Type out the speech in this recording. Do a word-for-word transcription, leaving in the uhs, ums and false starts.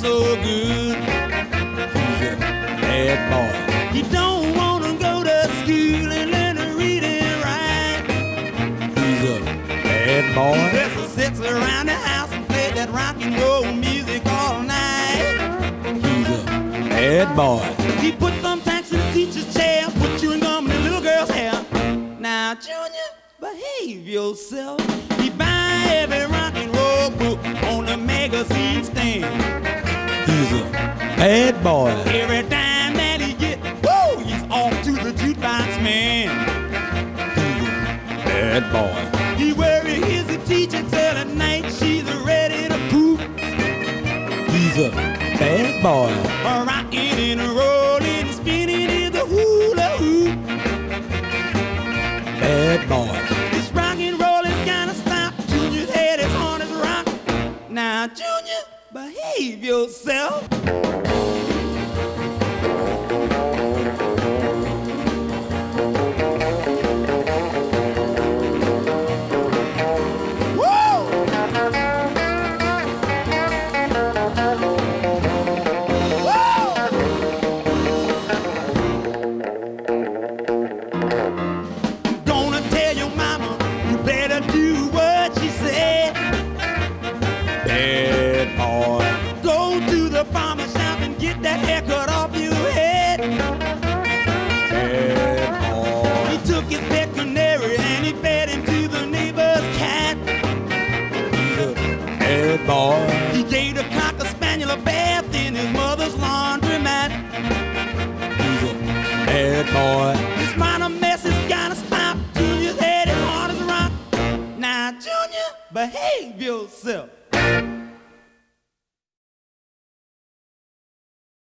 so good. He's a bad boy. He don't wanna go to school and learn to read and write. He's a bad boy. He just sits around the house and play that rock and roll music all night. He's a bad boy. He put thumbtacks in the teacher's chair, put chewing gum in the little girl's hair. Now, Junior, behave yourself. He buy every rock and roll book on the magazine stand. He's a bad boy. Every time that he get, woo, he's off to the jukebox man. He's a bad boy. He worry his teacher till at night she's ready to poop. He's a bad boy. Rocking and rolling, spinning in the hula hoop. Bad boy. This rock and roll is gonna stop. Junior's head is on his rock. Now, Junior, behave yourself. Do what she said. Bad boy. Go to the barber shop and get that haircut off your head. Bad boy. He took his pet canary and he fed him to the neighbor's cat. He's a bad boy. He gave the cocker spaniel a bath in his mother's laundromat. He's a bad boy. This minor mess is gotta stop. Junior's head is hard as a rock. Now, Junior, behave yourself.